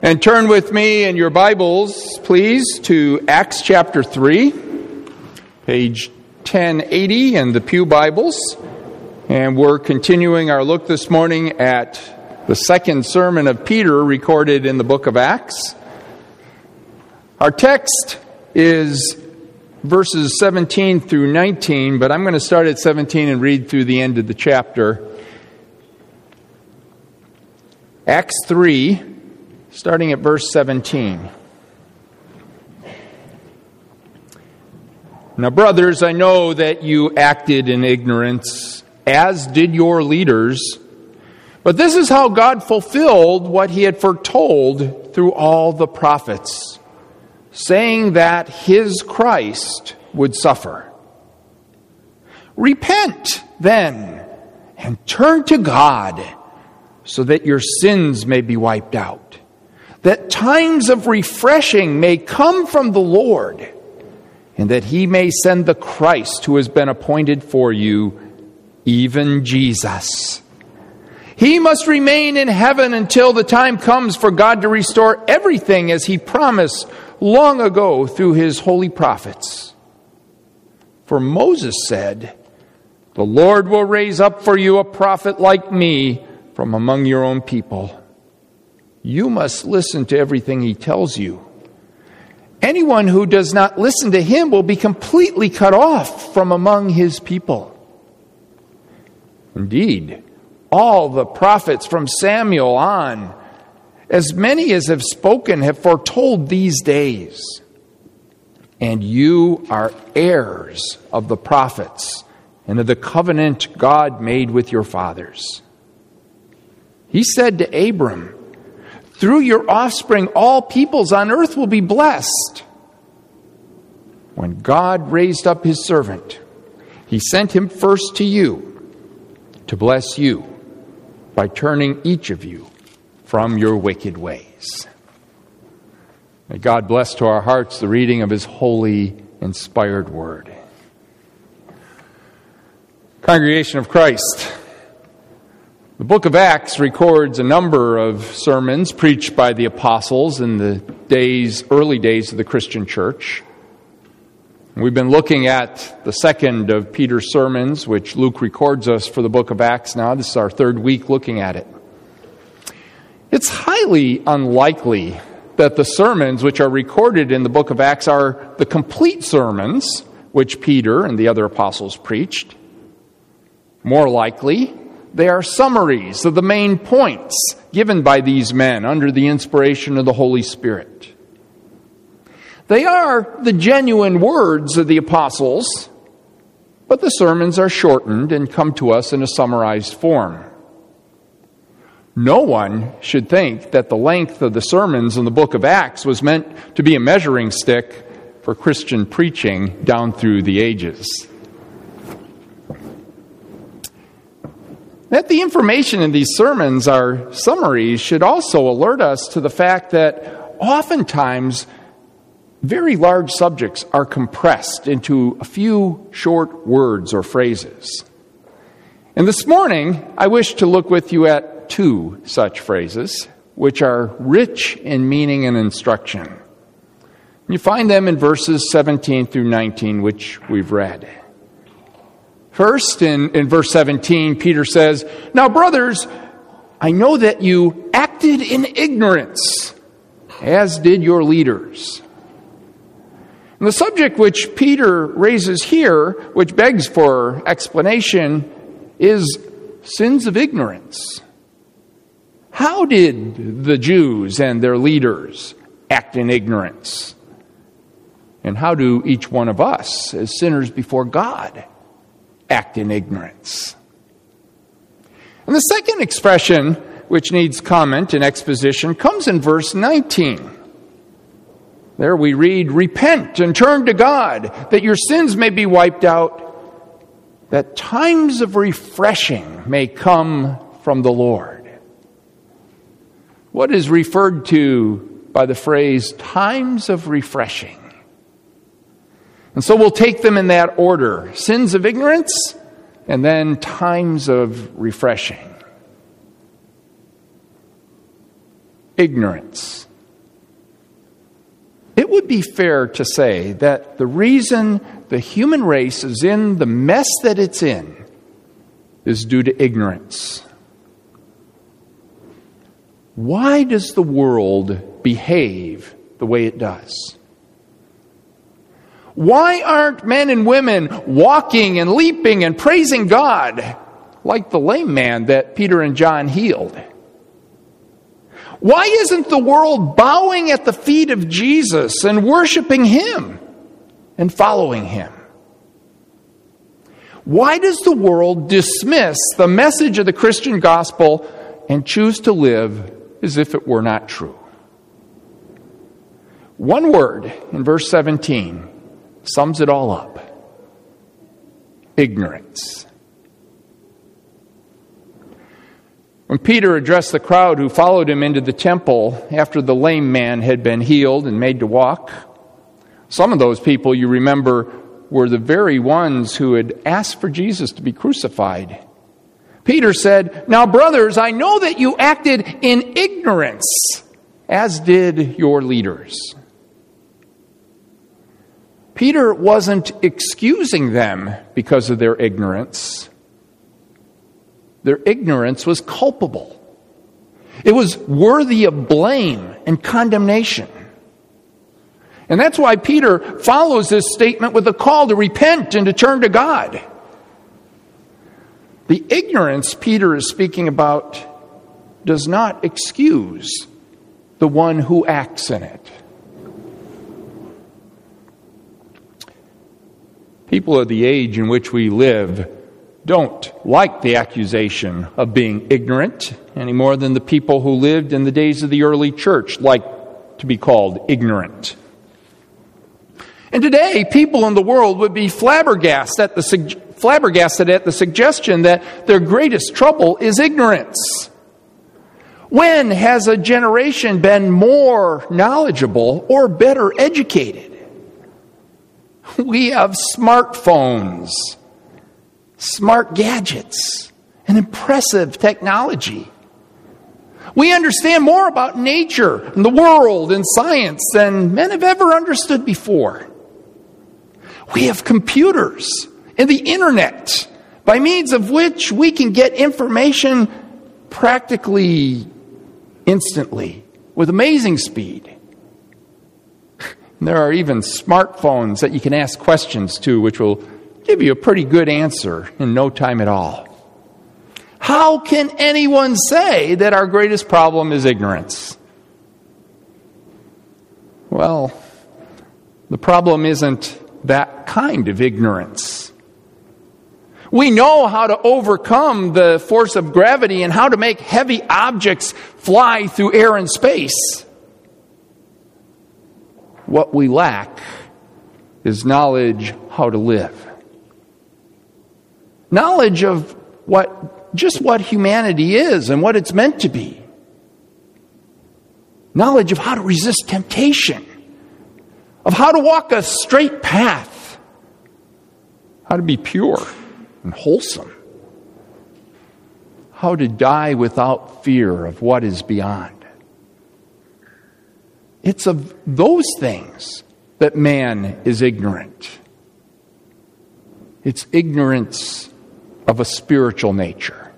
And turn with me in your Bibles, please, to Acts chapter 3, page 1080 in the Pew Bibles. And we're continuing our look this morning at the second sermon of Peter recorded in the book of Acts. Our text is verses 17 through 19, but I'm going to start at 17 and read through the end of the chapter. Acts 3, starting at verse 17. Now, brothers, I know that you acted in ignorance, as did your leaders. But this is how God fulfilled what he had foretold through all the prophets, saying that his Christ would suffer. Repent, then, and turn to God, so that your sins may be wiped out, that times of refreshing may come from the Lord, and that he may send the Christ who has been appointed for you, even Jesus. He must remain in heaven until the time comes for God to restore everything as he promised long ago through his holy prophets. For Moses said, "The Lord will raise up for you a prophet like me from among your own people. You must listen to everything he tells you. Anyone who does not listen to him will be completely cut off from among his people." Indeed, all the prophets from Samuel on, as many as have spoken, have foretold these days. And you are heirs of the prophets and of the covenant God made with your fathers. He said to Abram, "Through your offspring, all peoples on earth will be blessed." When God raised up his servant, he sent him first to you to bless you by turning each of you from your wicked ways. May God bless to our hearts the reading of his holy, inspired word. Congregation of Christ, the book of Acts records a number of sermons preached by the apostles in the early days of the Christian church. We've been looking at the second of Peter's sermons, which Luke records us for the book of Acts now. This is our third week looking at it. It's highly unlikely that the sermons which are recorded in the book of Acts are the complete sermons which Peter and the other apostles preached. More likely, they are summaries of the main points given by these men under the inspiration of the Holy Spirit. They are the genuine words of the apostles, but the sermons are shortened and come to us in a summarized form. No one should think that the length of the sermons in the book of Acts was meant to be a measuring stick for Christian preaching down through the ages. That the information in these sermons are summaries should also alert us to the fact that oftentimes very large subjects are compressed into a few short words or phrases. And this morning, I wish to look with you at two such phrases, which are rich in meaning and instruction. You find them in verses 17 through 19, which we've read. First, in verse 17, Peter says, "Now, brothers, I know that you acted in ignorance, as did your leaders." And the subject which Peter raises here, which begs for explanation, is sins of ignorance. How did the Jews and their leaders act in ignorance? And how do each one of us, as sinners before God, act in ignorance? And the second expression, which needs comment and exposition, comes in verse 19. There we read, "Repent and turn to God, that your sins may be wiped out, that times of refreshing may come from the Lord." What is referred to by the phrase times of refreshing? And so we'll take them in that order: sins of ignorance and then times of refreshing. Ignorance. would be fair to say that the reason the human race is in the mess that it's in is due to ignorance. Why does the world behave the way it does? Why aren't men and women walking and leaping and praising God like the lame man that Peter and John healed? Why isn't the world bowing at the feet of Jesus and worshiping Him and following Him? Why does the world dismiss the message of the Christian gospel and choose to live as if it were not true? One word in verse 17 sums it all up: ignorance. When Peter addressed the crowd who followed him into the temple after the lame man had been healed and made to walk, some of those people, you remember, were the very ones who had asked for Jesus to be crucified. Peter said, "Now, brothers, I know that you acted in ignorance, as did your leaders." Peter wasn't excusing them because of their ignorance. Their ignorance was culpable. It was worthy of blame and condemnation. And that's why Peter follows this statement with a call to repent and to turn to God. The ignorance Peter is speaking about does not excuse the one who acts in it. People of the age in which we live don't like the accusation of being ignorant any more than the people who lived in the days of the early church liked to be called ignorant. And today, people in the world would be flabbergasted at the suggestion that their greatest trouble is ignorance. When has a generation been more knowledgeable or better educated? We have smartphones, smart gadgets, and impressive technology. We understand more about nature and the world and science than men have ever understood before. We have computers and the internet, by means of which we can get information practically instantly with amazing speed. And there are even smartphones that you can ask questions to, which will give you a pretty good answer in no time at all. How can anyone say that our greatest problem is ignorance? Well, the problem isn't that kind of ignorance. We know how to overcome the force of gravity and how to make heavy objects fly through air and space. What we lack is knowledge how to live. Knowledge of what humanity is and what it's meant to be. Knowledge of how to resist temptation. Of how to walk a straight path. How to be pure and wholesome. How to die without fear of what is beyond. It's of those things that man is ignorant. It's ignorance of a spiritual nature.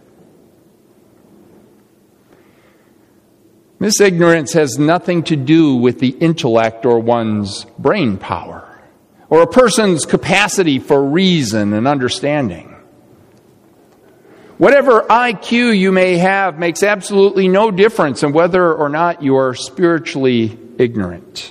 This ignorance has nothing to do with the intellect or one's brain power, or a person's capacity for reason and understanding. Whatever IQ you may have makes absolutely no difference in whether or not you are spiritually ignorant.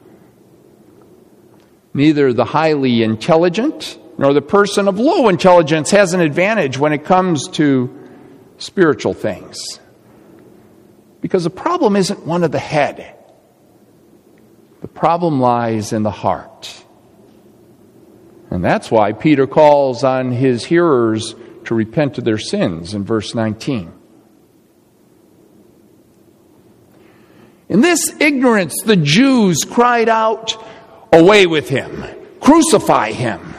Neither the highly intelligent nor the person of low intelligence has an advantage when it comes to spiritual things. Because the problem isn't one of the head. The problem lies in the heart. And that's why Peter calls on his hearers to repent of their sins in verse 19. In this ignorance, the Jews cried out, "Away with him! Crucify him!"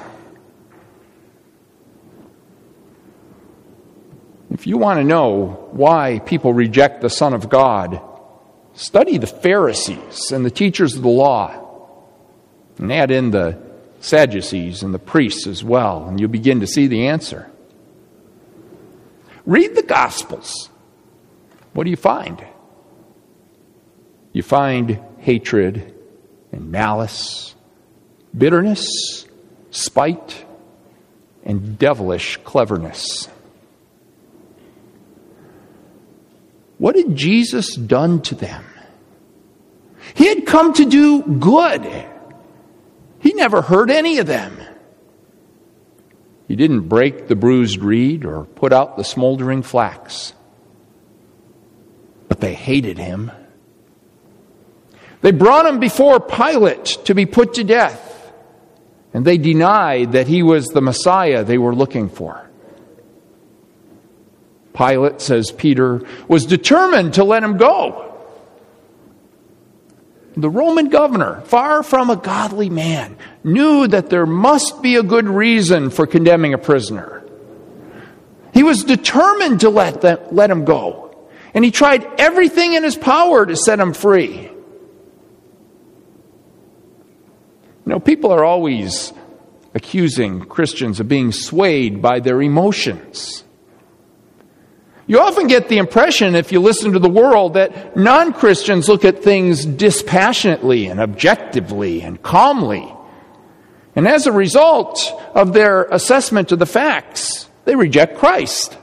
If you want to know why people reject the Son of God, study the Pharisees and the teachers of the law. And add in the Sadducees and the priests as well, and you'll begin to see the answer. Read the Gospels. What do you find? You find hatred and malice, bitterness, spite, and devilish cleverness. What had Jesus done to them? He had come to do good. He never hurt any of them. He didn't break the bruised reed or put out the smoldering flax. But they hated him. They brought him before Pilate to be put to death, and they denied that he was the Messiah they were looking for. Pilate, says Peter, was determined to let him go. The Roman governor, far from a godly man, knew that there must be a good reason for condemning a prisoner. He was determined to let him go, and he tried everything in his power to set him free. You know, people are always accusing Christians of being swayed by their emotions. You often get the impression, if you listen to the world, that non-Christians look at things dispassionately and objectively and calmly. And as a result of their assessment of the facts, they reject Christ.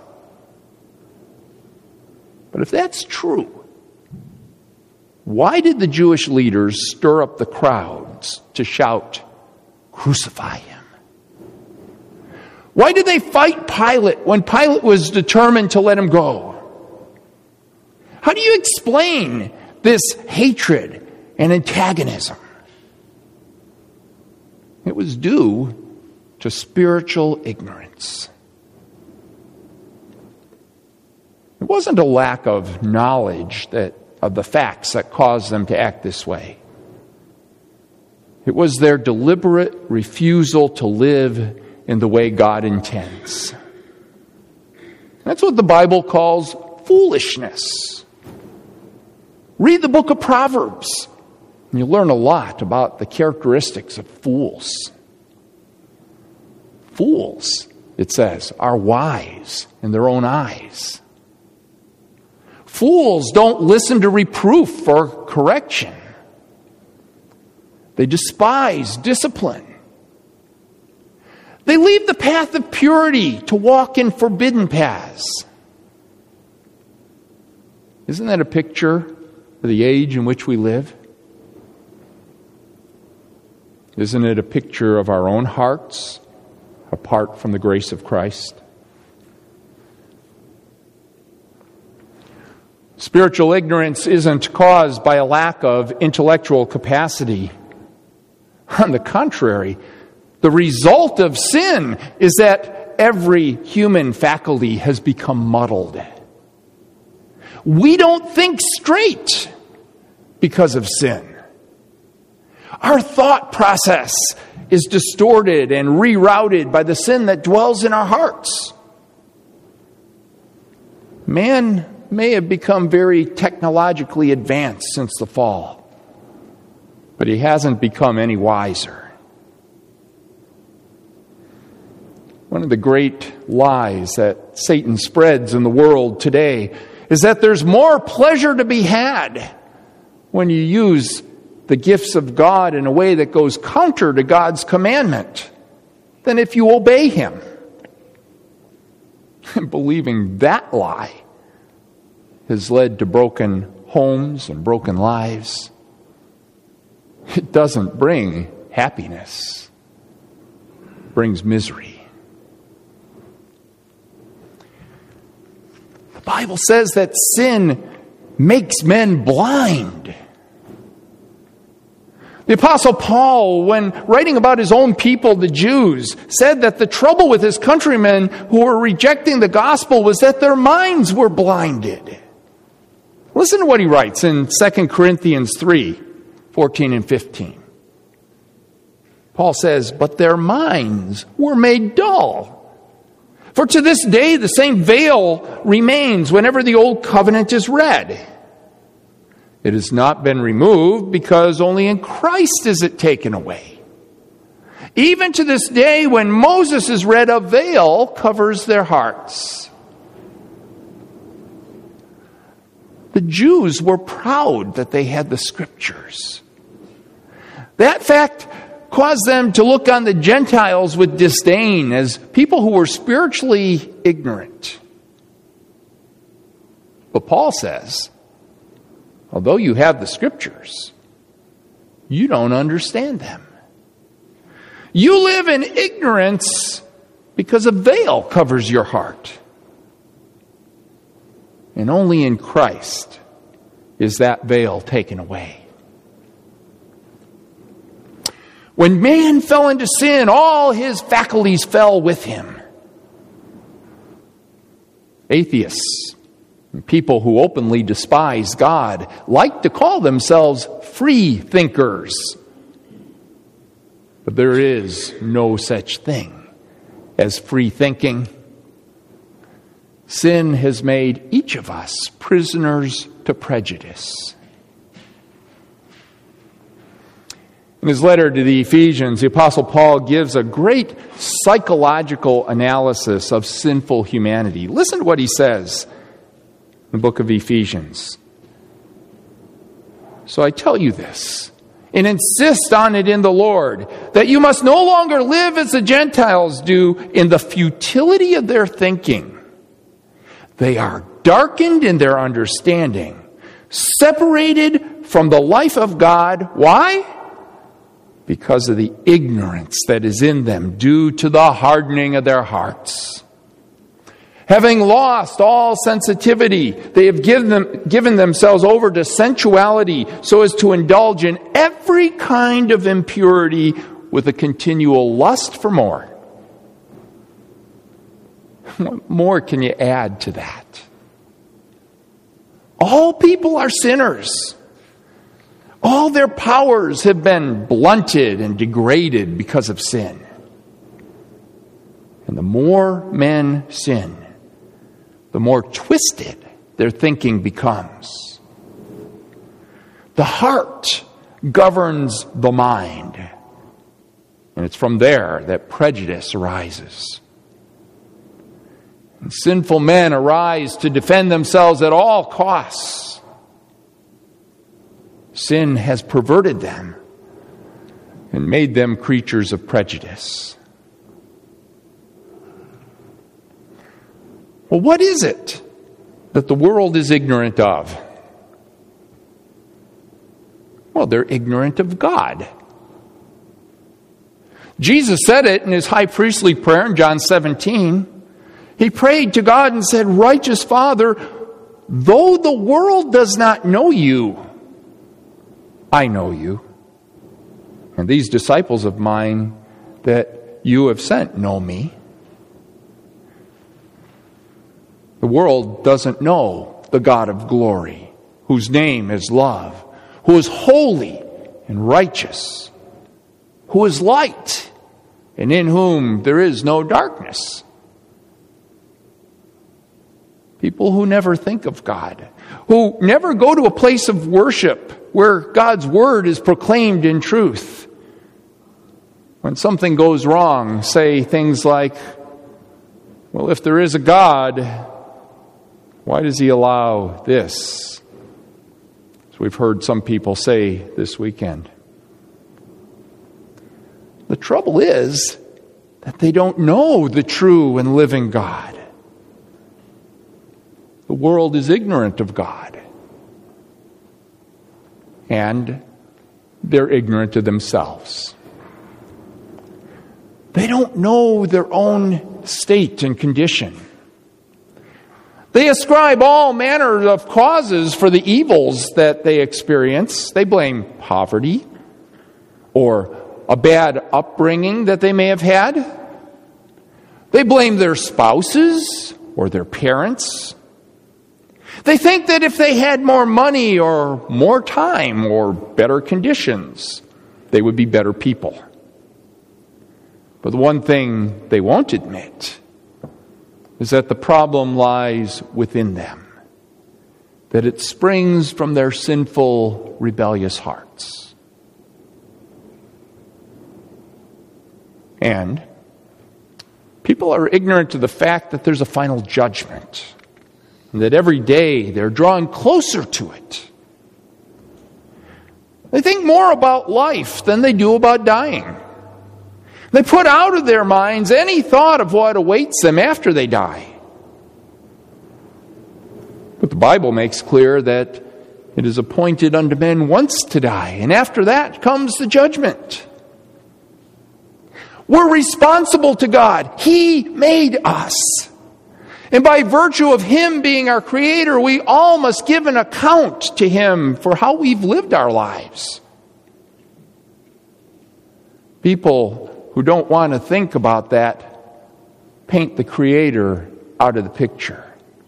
But if that's true, why did the Jewish leaders stir up the crowds to shout, "Crucify him"? Why did they fight Pilate when Pilate was determined to let him go? How do you explain this hatred and antagonism? It was due to spiritual ignorance. It wasn't a lack of knowledge of the facts that caused them to act this way. It was their deliberate refusal to live in the way God intends. That's what the Bible calls foolishness. Read the book of Proverbs, and you'll learn a lot about the characteristics of fools. Fools, it says, are wise in their own eyes. Fools don't listen to reproof or correction. They despise discipline. They leave the path of purity to walk in forbidden paths. Isn't that a picture of the age in which we live? Isn't it a picture of our own hearts apart from the grace of Christ? Spiritual ignorance isn't caused by a lack of intellectual capacity. On the contrary, the result of sin is that every human faculty has become muddled. We don't think straight because of sin. Our thought process is distorted and rerouted by the sin that dwells in our hearts. Man may have become very technologically advanced since the fall, but he hasn't become any wiser. One of the great lies that Satan spreads in the world today is that there's more pleasure to be had when you use the gifts of God in a way that goes counter to God's commandment than if you obey Him. And believing that lie has led to broken homes and broken lives. It doesn't bring happiness. It brings misery. The Bible says that sin makes men blind. The Apostle Paul, when writing about his own people, the Jews, said that the trouble with his countrymen who were rejecting the gospel was that their minds were blinded. Listen to what he writes in 2 Corinthians 3:14 and 15. Paul says, "But their minds were made dull. For to this day the same veil remains whenever the old covenant is read. It has not been removed because only in Christ is it taken away. Even to this day, when Moses is read, a veil covers their hearts. The Jews were proud that they had the Scriptures. That fact caused them to look on the Gentiles with disdain as people who were spiritually ignorant. But Paul says, although you have the Scriptures, you don't understand them. You live in ignorance because a veil covers your heart. And only in Christ is that veil taken away. When man fell into sin, all his faculties fell with him. Atheists and people who openly despise God like to call themselves free thinkers. But there is no such thing as free thinking. Sin has made each of us prisoners to prejudice. In his letter to the Ephesians, the Apostle Paul gives a great psychological analysis of sinful humanity. Listen to what he says in the book of Ephesians. So I tell you this, and insist on it in the Lord, that you must no longer live as the Gentiles do in the futility of their thinking. They are darkened in their understanding, separated from the life of God. Why? Because of the ignorance that is in them due to the hardening of their hearts. Having lost all sensitivity, they have given themselves over to sensuality so as to indulge in every kind of impurity with a continual lust for more. What more can you add to that? All people are sinners. All their powers have been blunted and degraded because of sin. And the more men sin, the more twisted their thinking becomes. The heart governs the mind. And it's from there that prejudice arises. And sinful men arise to defend themselves at all costs. Sin has perverted them and made them creatures of prejudice. Well, what is it that the world is ignorant of? Well, they're ignorant of God. Jesus said it in his high priestly prayer in John 17. He prayed to God and said, "Righteous Father, though the world does not know you, I know you. And these disciples of mine that you have sent know me." The world doesn't know the God of glory, whose name is love, who is holy and righteous, who is light, and in whom there is no darkness. People who never think of God, who never go to a place of worship where God's word is proclaimed in truth. When something goes wrong, say things like, "Well, if there is a God, why does he allow this?" As we've heard some people say this weekend. The trouble is that they don't know the true and living God. The world is ignorant of God. And they're ignorant of themselves. They don't know their own state and condition. They ascribe all manner of causes for the evils that they experience. They blame poverty or a bad upbringing that they may have had. They blame their spouses or their parents. They think that if they had more money or more time or better conditions, they would be better people. But the one thing they won't admit is that the problem lies within them, that it springs from their sinful, rebellious hearts. And people are ignorant of the fact that there's a final judgment, and that every day they're drawing closer to it. They think more about life than they do about dying. They put out of their minds any thought of what awaits them after they die. But the Bible makes clear that it is appointed unto men once to die, and after that comes the judgment. We're responsible to God. He made us. And by virtue of Him being our Creator, we all must give an account to Him for how we've lived our lives. People who don't want to think about that paint the Creator out of the picture.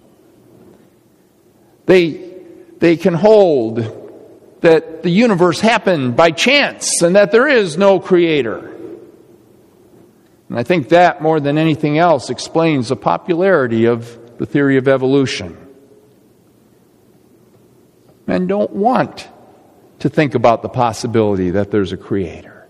They can hold that the universe happened by chance and that there is no Creator. And I think that, more than anything else, explains the popularity of the theory of evolution. Men don't want to think about the possibility that there's a Creator.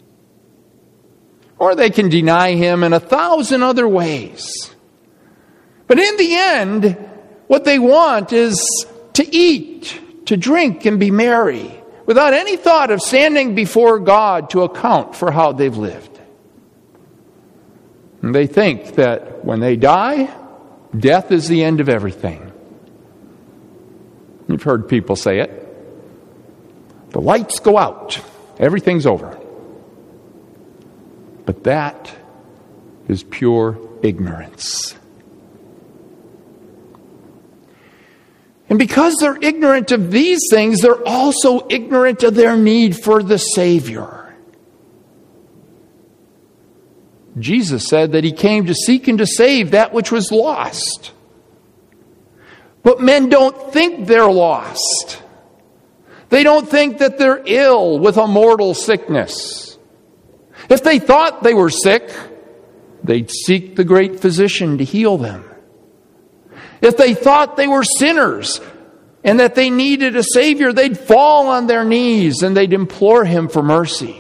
Or they can deny Him in 1,000 other ways. But in the end, what they want is to eat, to drink, and be merry, without any thought of standing before God to account for how they've lived. And they think that when they die, death is the end of everything. You've heard people say it. The lights go out. Everything's over. But that is pure ignorance. And because they're ignorant of these things, they're also ignorant of their need for the Savior. Jesus said that He came to seek and to save that which was lost. But men don't think they're lost. They don't think that they're ill with a mortal sickness. If they thought they were sick, they'd seek the great physician to heal them. If they thought they were sinners and that they needed a Savior, they'd fall on their knees and they'd implore Him for mercy.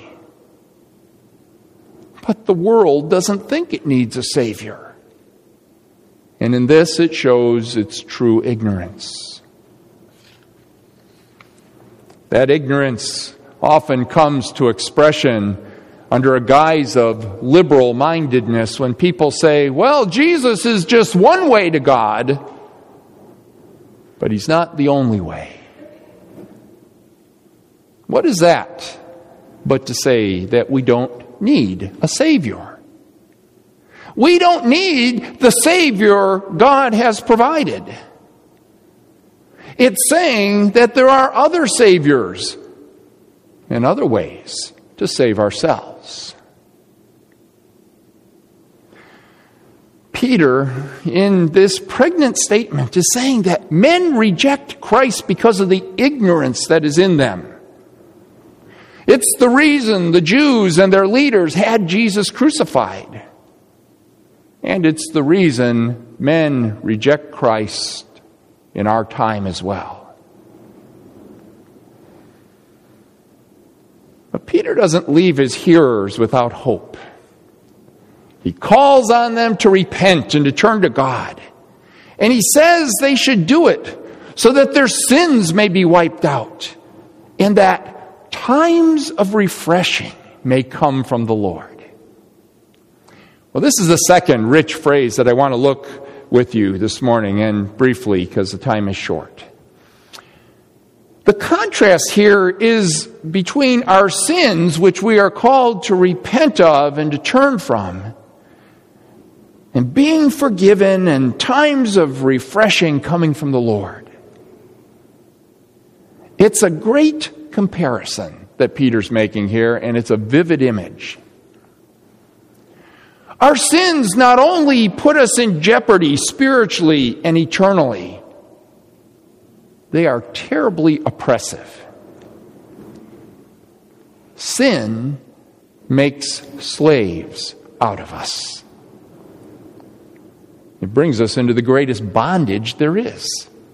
But the world doesn't think it needs a Savior. And in this it shows its true ignorance. That ignorance often comes to expression under a guise of liberal-mindedness when people say, well, Jesus is just one way to God, but He's not the only way. What is that but to say that we don't need a Savior? We don't need the Savior God has provided. It's saying that there are other Saviors and other ways to save ourselves. Peter, in this pregnant statement, is saying that men reject Christ because of the ignorance that is in them. It's the reason the Jews and their leaders had Jesus crucified. And it's the reason men reject Christ in our time as well. But Peter doesn't leave his hearers without hope. He calls on them to repent and to turn to God. And he says they should do it so that their sins may be wiped out and that times of refreshing may come from the Lord. Well, this is the second rich phrase that I want to look with you this morning, and briefly because the time is short. The contrast here is between our sins, which we are called to repent of and to turn from, and being forgiven and times of refreshing coming from the Lord. It's a great comparison that Peter's making here, and it's a vivid image. Our sins not only put us in jeopardy spiritually and eternally, they are terribly oppressive. Sin makes slaves out of us. It brings us into the greatest bondage there is.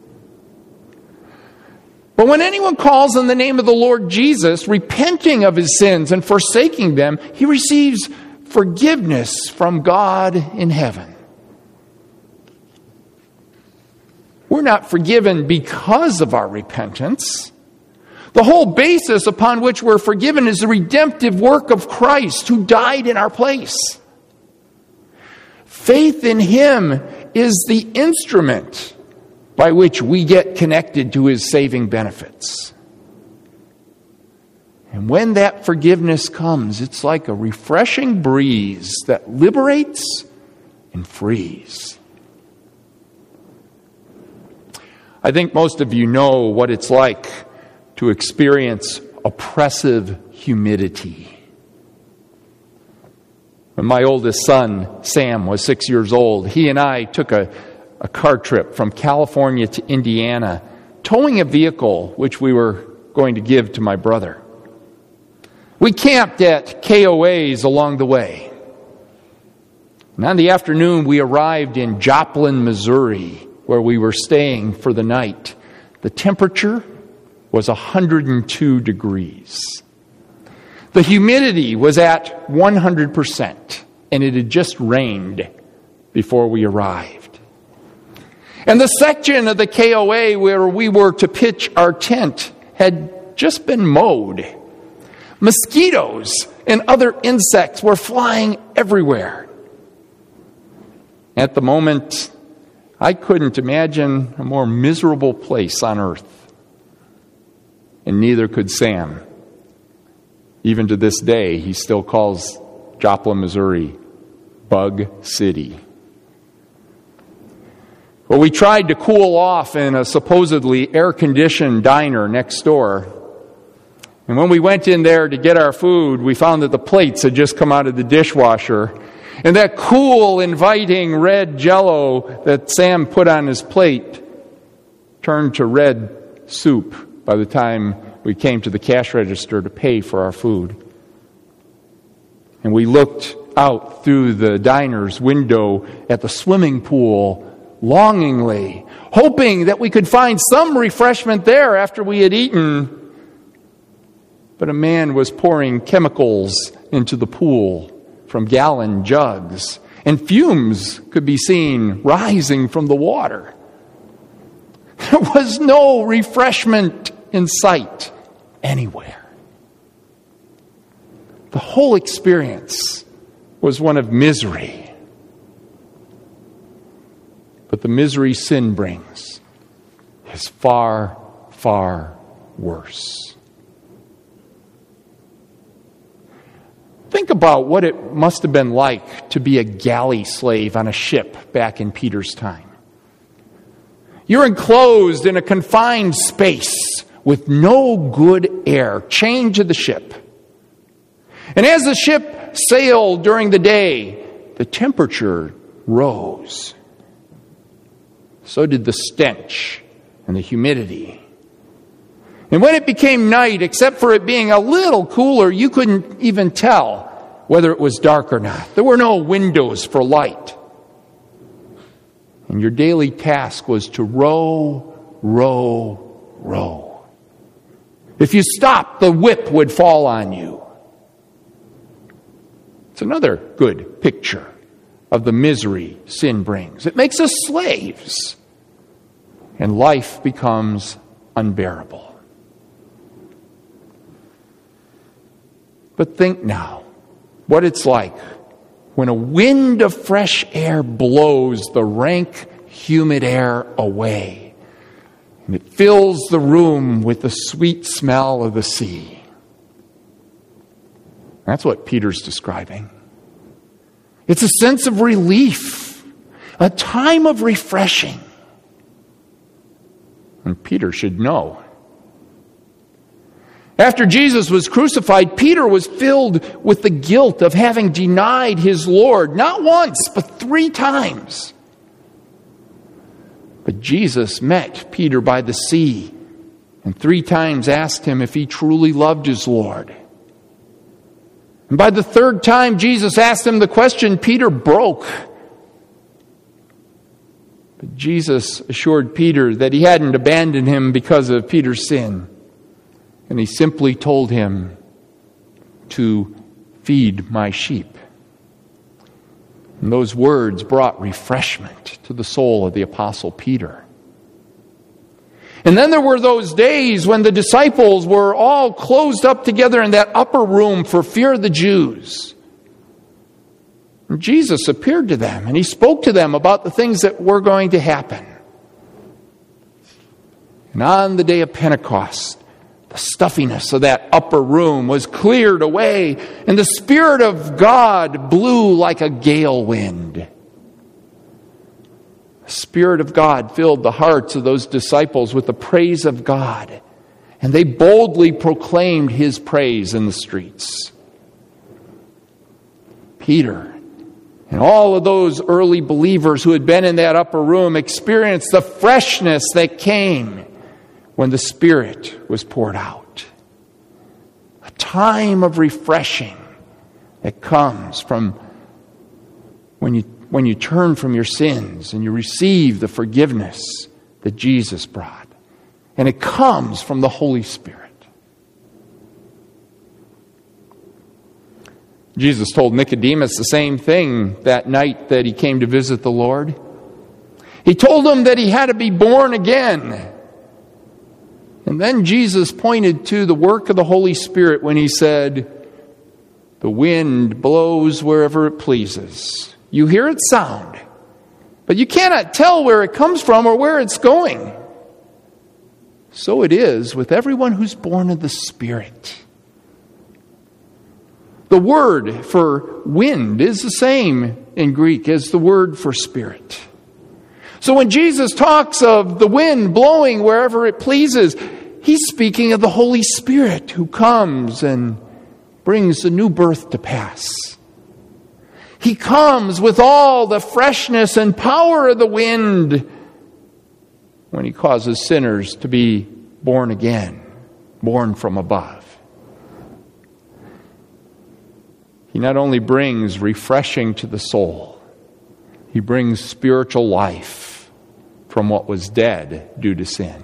But when anyone calls on the name of the Lord Jesus, repenting of his sins and forsaking them, he receives forgiveness from God in heaven. We're not forgiven because of our repentance. The whole basis upon which we're forgiven is the redemptive work of Christ who died in our place. Faith in Him is the instrument by which we get connected to His saving benefits. And when that forgiveness comes, it's like a refreshing breeze that liberates and frees. I think most of you know what it's like to experience oppressive humidity. When my oldest son, Sam, was 6 years old, he and I took a car trip from California to Indiana, towing a vehicle which we were going to give to my brother. We camped at KOAs along the way. And on the afternoon, we arrived in Joplin, Missouri, where we were staying for the night. The temperature was 102 degrees. The humidity was at 100%, and it had just rained before we arrived. And the section of the KOA where we were to pitch our tent had just been mowed. Mosquitoes and other insects were flying everywhere. At the moment, I couldn't imagine a more miserable place on earth. And neither could Sam. Even to this day, he still calls Joplin, Missouri, Bug City. Well, we tried to cool off in a supposedly air-conditioned diner next door. And when we went in there to get our food, we found that the plates had just come out of the dishwasher. And that cool, inviting red Jell-O that Sam put on his plate turned to red soup by the time we came to the cash register to pay for our food. And we looked out through the diner's window at the swimming pool longingly, hoping that we could find some refreshment there after we had eaten. But a man was pouring chemicals into the pool from gallon jugs, and fumes could be seen rising from the water. There was no refreshment in sight anywhere. The whole experience was one of misery. But the misery sin brings is far, far worse. Think about what it must have been like to be a galley slave on a ship back in Peter's time. You're enclosed in a confined space with no good air, chained to the ship. And as the ship sailed during the day, the temperature rose. So did the stench and the humidity. And when it became night, except for it being a little cooler, you couldn't even tell whether it was dark or not. There were no windows for light. And your daily task was to row, row, row. If you stopped, the whip would fall on you. It's another good picture of the misery sin brings. It makes us slaves, and life becomes unbearable. But think now what it's like when a wind of fresh air blows the rank, humid air away, and it fills the room with the sweet smell of the sea. That's what Peter's describing. It's a sense of relief, a time of refreshing. And Peter should know. After Jesus was crucified, Peter was filled with the guilt of having denied his Lord, not once, but 3 times. But Jesus met Peter by the sea and 3 times asked him if he truly loved his Lord. And by the 3rd time Jesus asked him the question, Peter broke. But Jesus assured Peter that he hadn't abandoned him because of Peter's sin. And he simply told him to feed my sheep. And those words brought refreshment to the soul of the Apostle Peter. And then there were those days when the disciples were all closed up together in that upper room for fear of the Jews. And Jesus appeared to them, and he spoke to them about the things that were going to happen. And on the day of Pentecost, the stuffiness of that upper room was cleared away, and the Spirit of God blew like a gale wind. The Spirit of God filled the hearts of those disciples with the praise of God, and they boldly proclaimed his praise in the streets. Peter and all of those early believers who had been in that upper room experienced the freshness that came when the Spirit was poured out. A time of refreshing that comes from when you turn from your sins and you receive the forgiveness that Jesus brought. And it comes from the Holy Spirit. Jesus told Nicodemus the same thing that night that he came to visit the Lord. He told him that he had to be born again. And then Jesus pointed to the work of the Holy Spirit when he said, "The wind blows wherever it pleases. You hear its sound, but you cannot tell where it comes from or where it's going. So it is with everyone who's born of the Spirit." The word for wind is the same in Greek as the word for spirit. So when Jesus talks of the wind blowing wherever it pleases, he's speaking of the Holy Spirit who comes and brings the new birth to pass. He comes with all the freshness and power of the wind when he causes sinners to be born again, born from above. He not only brings refreshing to the soul, he brings spiritual life from what was dead due to sin.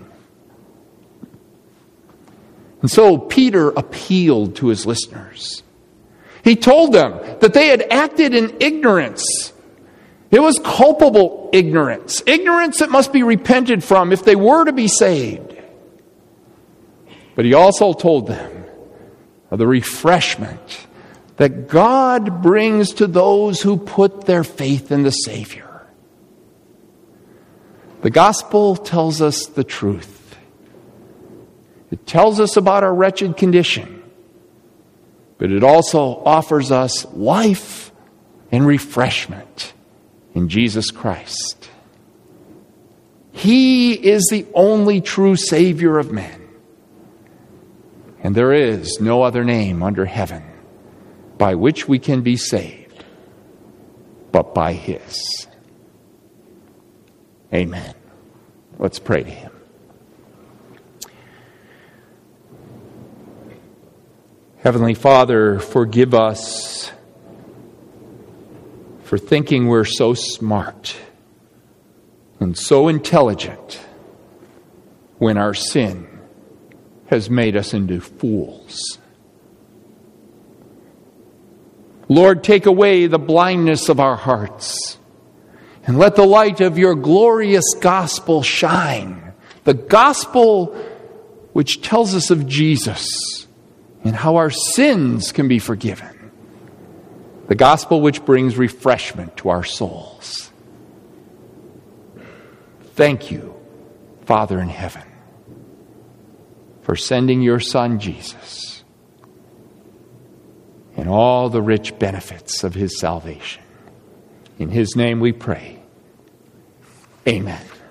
And so Peter appealed to his listeners. He told them that they had acted in ignorance. It was culpable ignorance. Ignorance that must be repented from if they were to be saved. But he also told them of the refreshment that God brings to those who put their faith in the Savior. The gospel tells us the truth. It tells us about our wretched condition, but it also offers us life and refreshment in Jesus Christ. He is the only true Savior of men, and there is no other name under heaven by which we can be saved, but by his. Amen. Let's pray to him. Heavenly Father, forgive us for thinking we're so smart and so intelligent when our sin has made us into fools. Lord, take away the blindness of our hearts and let the light of your glorious gospel shine. The gospel which tells us of Jesus and how our sins can be forgiven. The gospel which brings refreshment to our souls. Thank you, Father in heaven, for sending your Son, Jesus, and all the rich benefits of his salvation. In his name we pray. Amen.